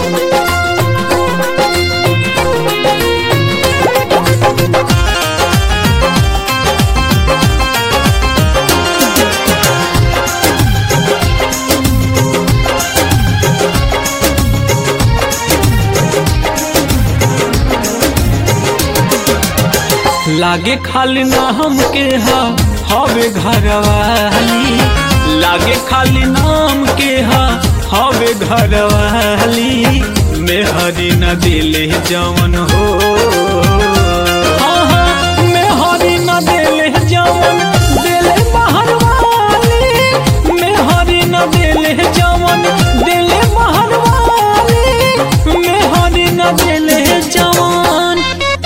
लागे खाली नाम के हवे घरवाली, लागे खाली नाम के हवे घरवाली, मेहरी न दिले जवन हो, मेहरी न दिले जवन दिले बहरवाली, मेहरी न दिले जवन दिले बहरवाली, मेहरी न दिले जवन।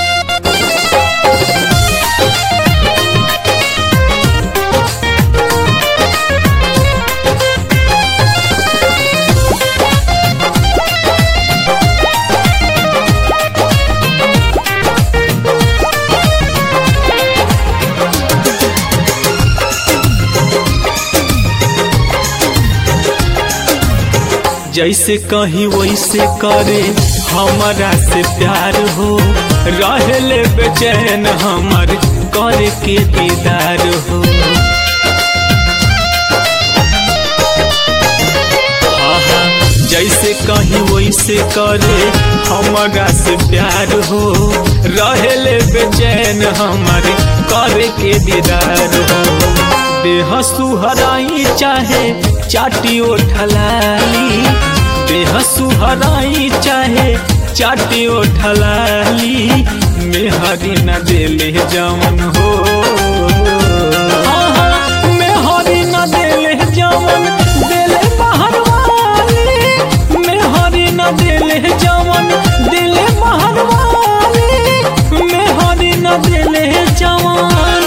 जैसे कहीं वैसे करे हमारा से प्यार हो, रहले बेचैन हमर करे के दीदार हो। जैसे कहीं वैसे करे हमारा से प्यार हो, रहले बेचैन हमर करे के दीदार हो। देह सुहराई चाहे चाटी ओठलाली, देह सुहराई चाहे चाटी ओठलाली, मेहरी न दिले जवन हो, मेहरी न दिले जवन दिले बहरवाली, मेहरी न दिले जवन दिले बहरवाली, मेहरी न दिले जवन।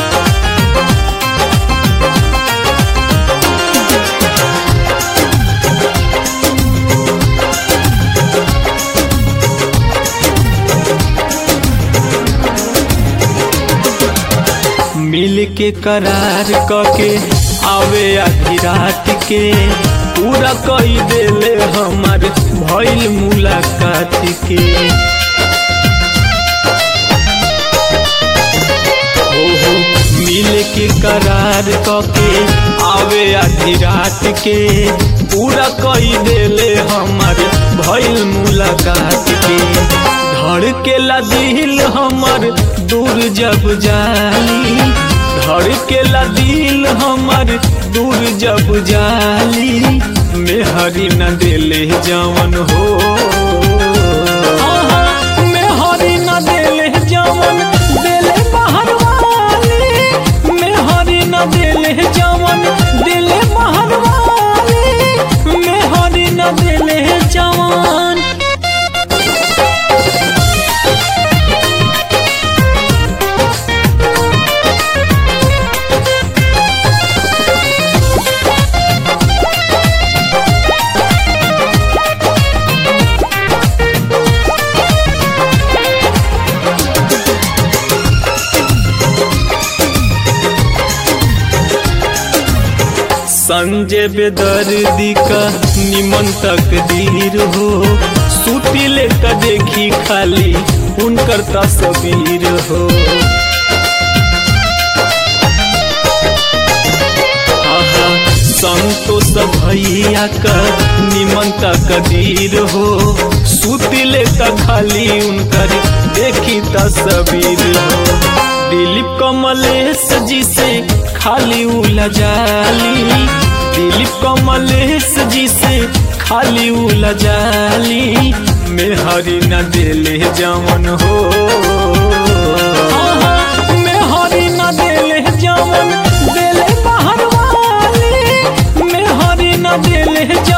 मिल के करार कके आवे आधी रात के, पूरा कई देले हमार भइल मुलाकात के। हो मिल के करार कके आवे आधी रात के, पूरा कई देले हमार भइल मुलाकात के। धड़केला दिल हमर दूर जब जाली, धड़केला दिल हमर दूर जब जाली, मेहरी न दिले जवन हो, मेहरी न दिले जवन दिले बहरवाली, मेहरी न दिले जवन दिले बहरवाली, मेहरी न दिले जवन। संजय बेदर्दी का निमन तकदीर हो, सूटी लेकर देखी खाली उनकर तस्वीर हो। संतोष भैया का निमन तकदीर हो, सूटी लेकर खाली उनकर देखी तस्वीर हो। दिलीप कमलेश जी से खाली उलझाली, दिलीप कमलेश जी से खाली उलझाली, मेहरी न दिले जवन हो, मेहरी न दिले जवन दिले बहरवाली, मेहरी न दिले जवन।